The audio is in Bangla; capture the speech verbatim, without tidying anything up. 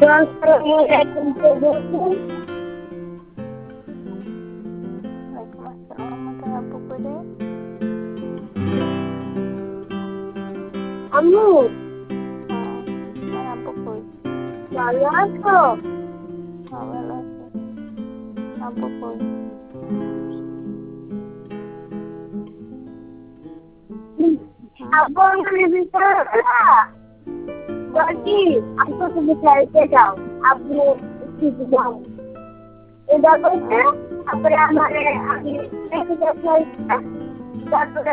আসসালামু আলাইকুম। ওয়ালাইকুম আসসালাম। আমাদের আব্বু করে আম্মু হ্যাঁ, আমার আব্বু কই? ভালো আছো? হ্যাঁ, ভালো আছে। আব্বু কই? হুম, আব্বু আমাদের ভিতরে বুঝিনি। কি আব্বু তুমি চাইতে যাও আব্বু একটু যাও এটা বলছে হুম, তারপরে আমার আমি দেখে যাচ্ছি তারপরে